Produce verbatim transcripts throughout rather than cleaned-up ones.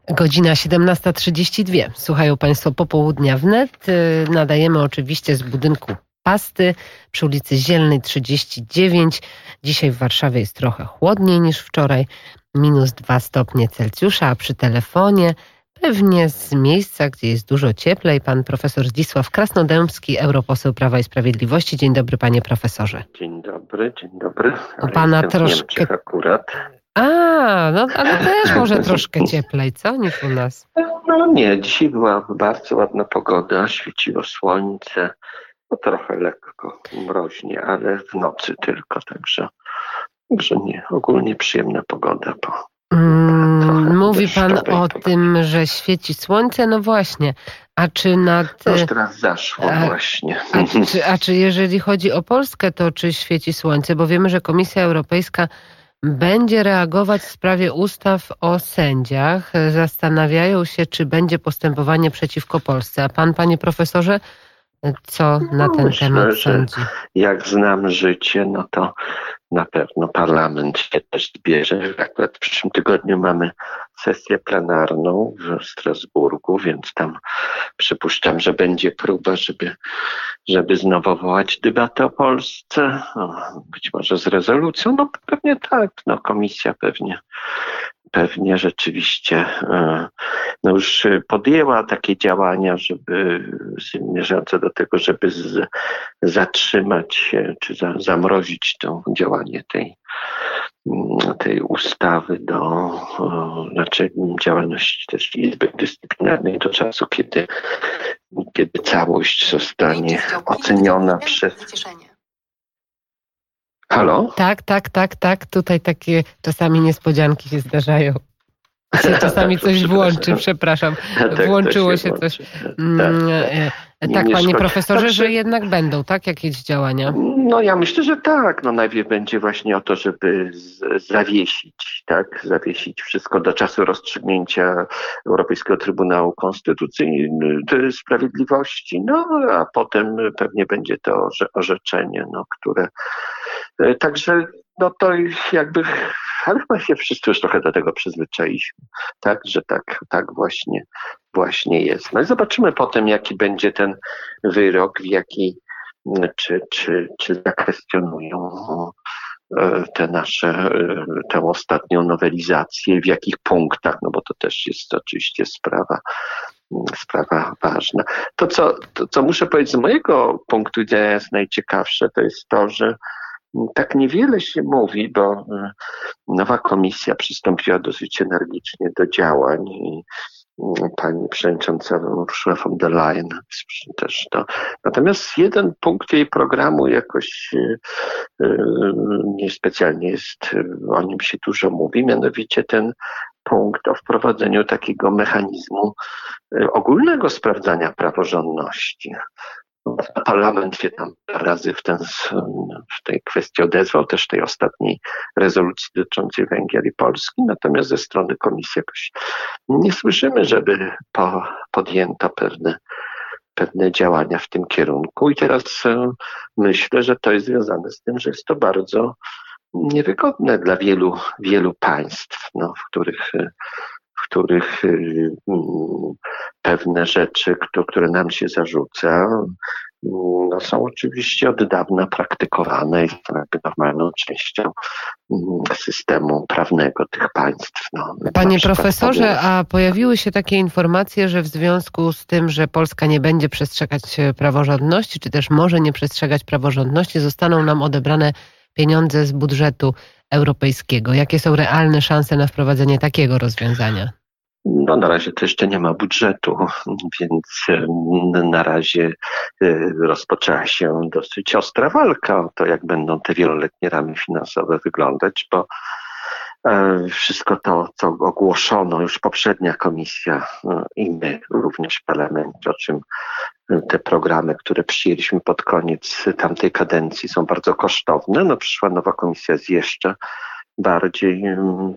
Godzina siedemnasta trzydzieści dwa. Słuchają Państwo Popołudnia wnet. Nadajemy oczywiście z budynku Pasty przy ulicy Zielnej trzydzieści dziewięć. Dzisiaj w Warszawie jest trochę chłodniej niż wczoraj. Minus dwa stopnie Celsjusza, a przy telefonie pewnie z miejsca, gdzie jest dużo cieplej, pan profesor Zdzisław Krasnodębski, europoseł Prawa i Sprawiedliwości. Dzień dobry, panie profesorze. Dzień dobry, dzień dobry. U pana troszkę... akurat. A, no ale też może troszkę cieplej, co? Niż u nas. No nie, dzisiaj była bardzo ładna pogoda, świeciło słońce, no trochę lekko mroźnie, ale w nocy tylko, także, także nie, ogólnie przyjemna pogoda. Bo mm, mówi pan o tym, że świeci słońce, no właśnie, a czy nad... No już teraz zaszło a, właśnie. A czy, a czy jeżeli chodzi o Polskę, to czy świeci słońce? Bo wiemy, że Komisja Europejska będzie reagować w sprawie ustaw o sędziach. Zastanawiają się, czy będzie postępowanie przeciwko Polsce. A pan, panie profesorze, co na ten Myślę, temat że sądzi? Jak znam życie, no to na pewno parlament się też zbierze. Akurat w przyszłym tygodniu mamy sesję plenarną w Strasburgu, więc tam przypuszczam, że będzie próba, żeby, żeby znowu wołać debatę o Polsce. No, być może z rezolucją. No pewnie tak. No, komisja pewnie pewnie rzeczywiście no już podjęła takie działania, żeby zmierzające do tego, żeby z, zatrzymać czy za, zamrozić to działanie tej, tej ustawy do znaczy działalności też Izby Dyscyplinarnej do czasu, kiedy, kiedy całość zostanie oceniona przez... Halo? Tak, tak, tak, tak. Tutaj takie czasami niespodzianki się zdarzają. Się czasami coś włączy, przepraszam. Włączyło się coś. Tak, panie profesorze, że jednak będą, tak? Jakieś działania? No ja myślę, że tak. No najpierw będzie właśnie o to, żeby z- zawiesić, tak? Zawiesić wszystko do czasu rozstrzygnięcia Europejskiego Trybunału Konstytucyjnego Sprawiedliwości. No a potem pewnie będzie to orze- orzeczenie, no które... Także no to jakby, ale chyba się wszyscy już trochę do tego przyzwyczailiśmy, tak, że tak, tak właśnie, właśnie jest. No i zobaczymy potem, jaki będzie ten wyrok, w jaki, czy, czy, czy zakwestionują te nasze, tę ostatnią nowelizację, w jakich punktach, no bo to też jest oczywiście sprawa, sprawa ważna. To co, to, co muszę powiedzieć z mojego punktu widzenia jest najciekawsze, to jest to, że tak niewiele się mówi, bo nowa komisja przystąpiła dosyć energicznie do działań i pani przewodnicząca Ursula von der Leyen też to. Natomiast jeden punkt jej programu jakoś niespecjalnie jest, o nim się dużo mówi, mianowicie ten punkt o wprowadzeniu takiego mechanizmu ogólnego sprawdzania praworządności. Parlament się tam razy w, ten, w tej kwestii odezwał, też tej ostatniej rezolucji dotyczącej Węgier i Polski, natomiast ze strony komisji jakoś nie słyszymy, żeby po, podjęto pewne, pewne działania w tym kierunku i teraz myślę, że to jest związane z tym, że jest to bardzo niewygodne dla wielu, wielu państw, no, w których w których pewne rzeczy, które nam się zarzuca, no, są oczywiście od dawna praktykowane i są jakby normalną częścią systemu prawnego tych państw. No, Panie profesorze, powiem... a pojawiły się takie informacje, że w związku z tym, że Polska nie będzie przestrzegać praworządności, czy też może nie przestrzegać praworządności, zostaną nam odebrane pieniądze z budżetu europejskiego. Jakie są realne szanse na wprowadzenie takiego rozwiązania? No na razie to jeszcze nie ma budżetu, więc na razie rozpoczęła się dosyć ostra walka o to, jak będą te wieloletnie ramy finansowe wyglądać, bo wszystko to, co ogłoszono już poprzednia komisja i my również w parlamencie, o czym te programy, które przyjęliśmy pod koniec tamtej kadencji są bardzo kosztowne. No przyszła nowa komisja z jeszcze bardziej um,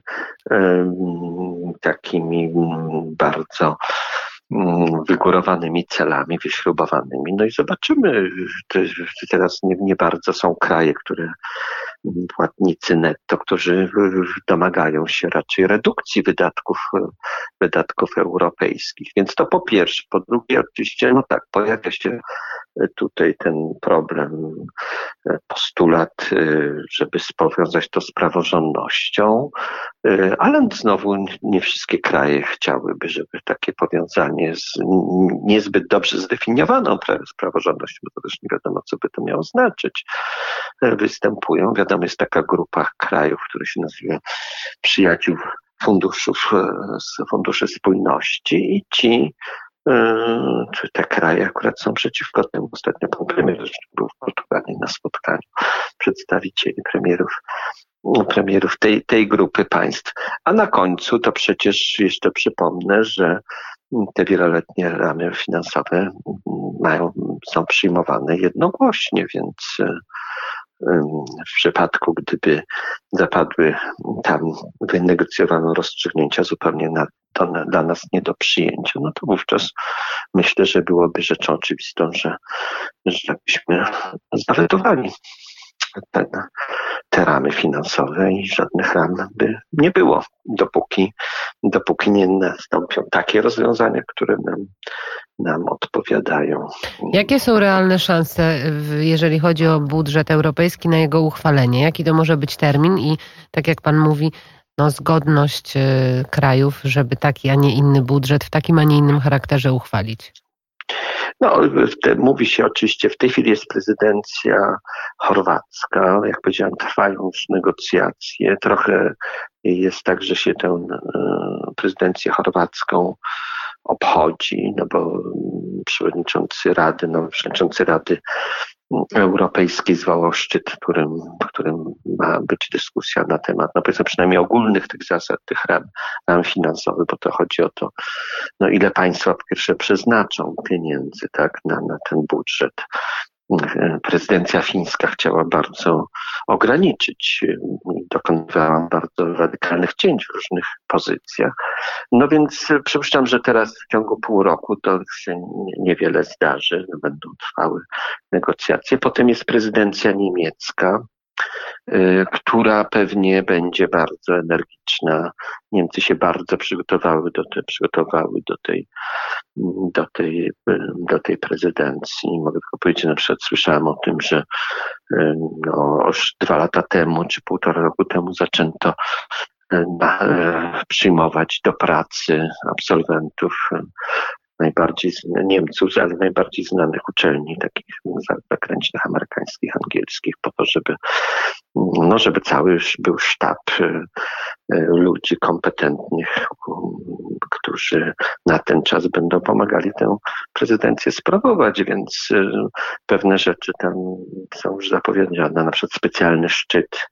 um, takimi um, bardzo um, wygórowanymi celami, wyśrubowanymi. No i zobaczymy, teraz nie, nie bardzo są kraje, które płatnicy netto, którzy domagają się raczej redukcji wydatków, wydatków europejskich. Więc to po pierwsze. Po drugie, oczywiście, no tak, pojawia się tutaj ten problem, postulat, żeby powiązać to z praworządnością, ale znowu nie wszystkie kraje chciałyby, żeby takie powiązanie z niezbyt dobrze zdefiniowaną z praworządnością, bo to też nie wiadomo, co by to miało znaczyć, występują. Wiadomo, jest taka grupa krajów, które się nazywa Przyjaciół Funduszów, Funduszy Spójności i ci czy te kraje akurat są przeciwko temu. Ostatnio pan premier był w Portugalii na spotkaniu przedstawicieli premierów, premierów tej, tej grupy państw. A na końcu to przecież jeszcze przypomnę, że te wieloletnie ramy finansowe mają, są przyjmowane jednogłośnie, więc w przypadku, gdyby zapadły tam wynegocjowane rozstrzygnięcia zupełnie na, to na, dla nas nie do przyjęcia, no to wówczas myślę, że byłoby rzeczą oczywistą, że, że byśmy zawetowali te, te ramy finansowe i żadnych ram by nie było, dopóki, dopóki nie nastąpią takie rozwiązania, które nam, nam odpowiadają. Jakie są realne szanse, jeżeli chodzi o budżet europejski, na jego uchwalenie? Jaki to może być termin i, tak jak pan mówi, no, zgodność krajów, żeby taki, a nie inny budżet w takim, a nie innym charakterze uchwalić? No, te, mówi się oczywiście, w tej chwili jest prezydencja chorwacka, jak powiedziałem, trwają już negocjacje. Trochę jest tak, że się tę e, prezydencję chorwacką obchodzi, no bo przewodniczący Rady, no, przewodniczący Rady Europejskiej zwołał szczyt, w którym, w którym ma być dyskusja na temat, no powiedzmy przynajmniej ogólnych tych zasad, tych ram, ram finansowych, bo to chodzi o to, no ile państwa po pierwsze przeznaczą pieniędzy, tak, na, na ten budżet. Prezydencja fińska chciała bardzo ograniczyć, dokonywała bardzo radykalnych cięć w różnych pozycjach. No więc przypuszczam, że teraz w ciągu pół roku to się niewiele zdarzy, będą trwały negocjacje. Potem jest prezydencja niemiecka, która pewnie będzie bardzo energiczna. Niemcy się bardzo przygotowały do, te, przygotowały do, tej, do, tej, do tej prezydencji. Mogę tylko powiedzieć, na przykład słyszałem o tym, że no, już dwa lata temu, czy półtora roku temu zaczęto na, przyjmować do pracy absolwentów najbardziej Niemców, ale najbardziej znanych uczelni, takich zagranicznych, amerykańskich, angielskich, po to, żeby, no, żeby cały był sztab ludzi kompetentnych, którzy na ten czas będą pomagali tę prezydencję sprawować, więc pewne rzeczy tam są już zapowiedziane, na przykład specjalny szczyt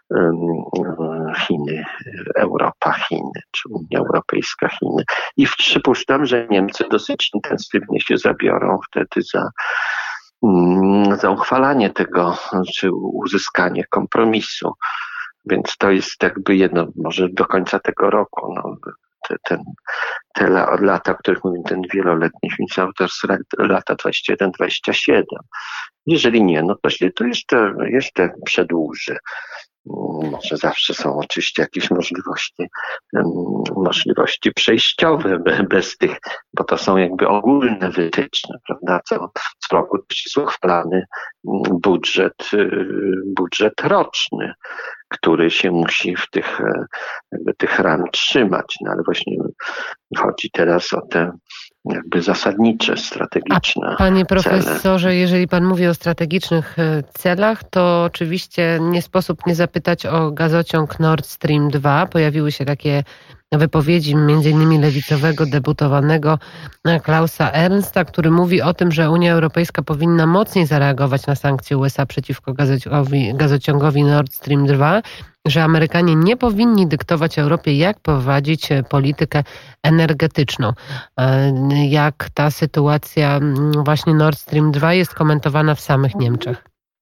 Chiny, Europa, Chiny, czy Unia Europejska, Chiny. I przypuszczam, że Niemcy dosyć intensywnie się zabiorą wtedy za, za uchwalanie tego, czy uzyskanie kompromisu. Więc to jest jakby jedno, może do końca tego roku, no, te, ten, te lata, o których mówimy, ten wieloletni finansowy, to jest lata dwadzieścia jeden dwadzieścia siedem. Jeżeli nie, no to się to jeszcze, jeszcze przedłuży. Może zawsze są oczywiście jakieś możliwości, możliwości przejściowe bez tych, bo to są jakby ogólne wytyczne, prawda? Co, co roku jest uchwalany budżet, budżet roczny, który się musi w tych, jakby tych ram trzymać. No ale właśnie chodzi teraz o te jakby zasadnicze, strategiczne A panie profesorze, cele. Jeżeli pan mówi o strategicznych celach, to oczywiście nie sposób nie zapytać o gazociąg Nord Stream dwa. Pojawiły się takie wypowiedzi między innymi lewicowego deputowanego Klausa Ernsta, który mówi o tym, że Unia Europejska powinna mocniej zareagować na sankcje U S A przeciwko gazociągowi, gazociągowi Nord Stream dwa, że Amerykanie nie powinni dyktować Europie, jak prowadzić politykę energetyczną. Jak ta sytuacja właśnie Nord Stream dwa jest komentowana w samych Niemczech?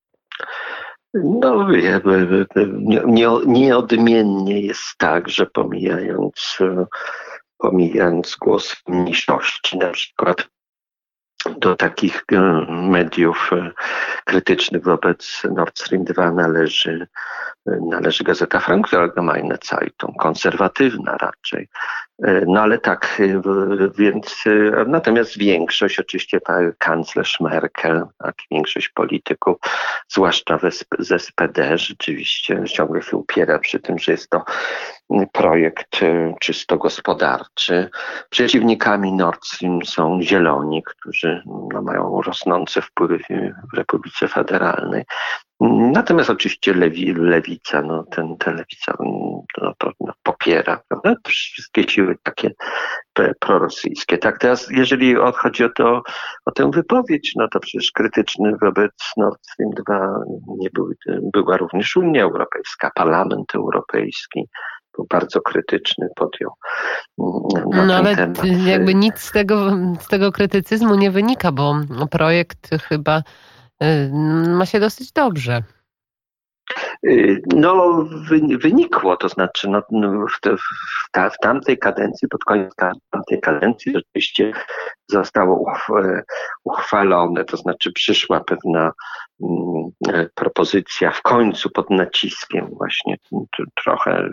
No, nie, nieodmiennie jest tak, że pomijając, pomijając głos mniejszości, na przykład do takich mediów krytycznych wobec Nord Stream dwa należy, należy Gazeta Frankfurter Allgemeine Zeitung, konserwatywna raczej. No ale tak, więc natomiast większość, oczywiście kanclerz Merkel, jak i większość polityków, zwłaszcza z S P D, rzeczywiście ciągle się upiera przy tym, że jest to projekt czysto gospodarczy. Przeciwnikami Nord Stream są zieloni, którzy no, mają rosnące wpływy w Republice Federalnej. Natomiast oczywiście lewi, lewica, no ten, ten lewica no, to no, popiera, prawda? Wszystkie siły takie prorosyjskie. Tak, teraz jeżeli chodzi o to, o tę wypowiedź, no to przecież krytyczny wobec Nord Stream dwa nie były, była również Unia Europejska, Parlament Europejski był bardzo krytyczny, podjął na No ten ale temat. jakby nic z tego, z tego krytycyzmu nie wynika, bo projekt chyba ma się dosyć dobrze. No, wynikło, to znaczy no, w, te, w, ta, w tamtej kadencji, pod koniec tamtej kadencji rzeczywiście zostało uchwalone, to znaczy przyszła pewna mm, propozycja w końcu pod naciskiem właśnie trochę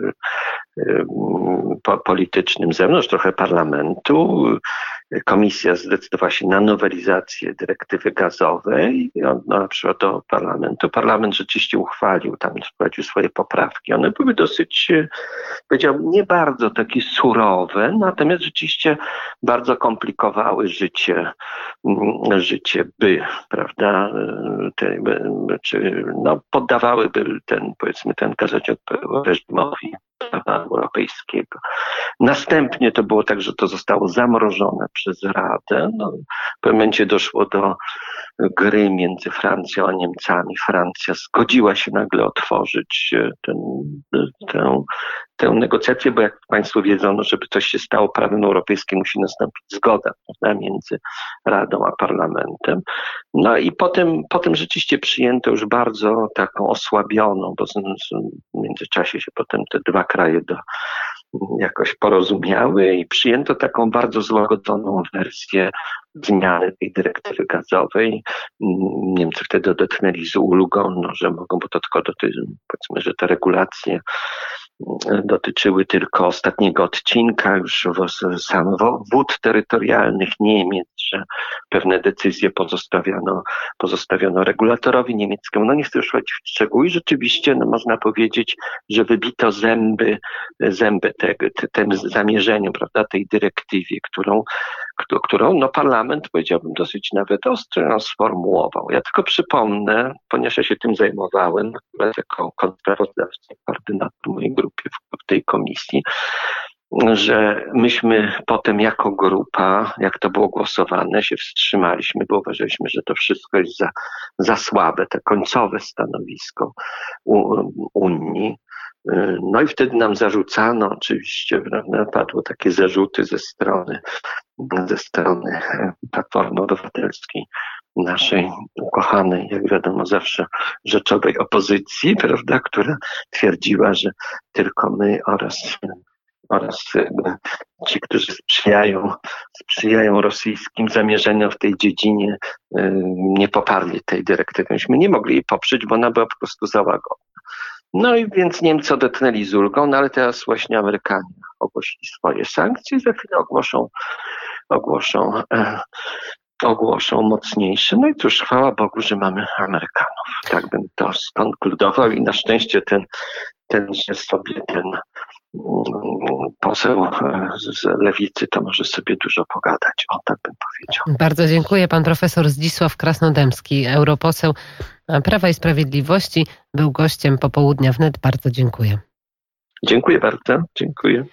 po, politycznym z zewnątrz, trochę parlamentu. Komisja zdecydowała się na nowelizację dyrektywy gazowej, ona przyszła do parlamentu. Parlament rzeczywiście uchwalił, tam wprowadził swoje poprawki. One były dosyć, powiedziałbym, nie bardzo takie surowe, natomiast rzeczywiście bardzo komplikowały życie, życie by, prawda, te, czy, no, poddawałyby ten, powiedzmy, ten gazociąg reżimowi prawa europejskiego. Następnie to było tak, że to zostało zamrożone przez Radę. No, w pewnym momencie doszło do gry między Francją a Niemcami. Francja zgodziła się nagle otworzyć ten, tę, tę negocjację, bo jak Państwo wiedzą, no, żeby coś się stało prawem europejskim, musi nastąpić zgoda, prawda, między Radą a Parlamentem. No i potem, potem rzeczywiście przyjęto już bardzo taką osłabioną, bo w międzyczasie się potem te dwa kraje do, jakoś porozumiały i przyjęto taką bardzo złagodzoną wersję zmiany tej dyrektywy gazowej. Niemcy wtedy odetchnęli z ulgą, no, że mogą, bo to tylko dotyczy, powiedzmy, że te regulacje dotyczyły tylko ostatniego odcinka już sam wód terytorialnych Niemiec, że pewne decyzje pozostawiono, pozostawiono regulatorowi niemieckiemu. No nie chcę już wchodzić w szczegóły. Rzeczywiście no, można powiedzieć, że wybito zęby, zęby te, te, tym zamierzeniu, prawda, tej dyrektywie, którą, którą no, parlament, powiedziałbym, dosyć nawet ostro sformułował. Ja tylko przypomnę, ponieważ ja się tym zajmowałem, jako kontrsprawozdawca, koordynator mojej grupy w, w tej komisji, że myśmy potem jako grupa, jak to było głosowane, się wstrzymaliśmy, bo uważaliśmy, że to wszystko jest za, za słabe, te końcowe stanowisko u, Unii. No i wtedy nam zarzucano, oczywiście, prawda, padły takie zarzuty ze strony, ze strony Platformy Obywatelskiej, naszej ukochanej, jak wiadomo, zawsze rzeczowej opozycji, prawda, która twierdziła, że tylko my oraz oraz ci, którzy sprzyjają, sprzyjają rosyjskim zamierzeniom w tej dziedzinie, nie poparli tej dyrektywy. Myśmy nie mogli jej poprzeć, bo ona była po prostu za łagodna. No i więc Niemcy odetchnęli z ulgą, no ale teraz właśnie Amerykanie ogłosili swoje sankcje, za chwilę ogłoszą, ogłoszą, e, ogłoszą mocniejsze. No i cóż, chwała Bogu, że mamy Amerykanów. Tak bym to skonkludował i na szczęście ten, tenże sobie ten poseł z lewicy to może sobie dużo pogadać. O, tak bym powiedział. Bardzo dziękuję. Pan profesor Zdzisław Krasnodębski, europoseł Prawa i Sprawiedliwości, był gościem Popołudnia Wnet. Bardzo dziękuję. Dziękuję bardzo. Dziękuję.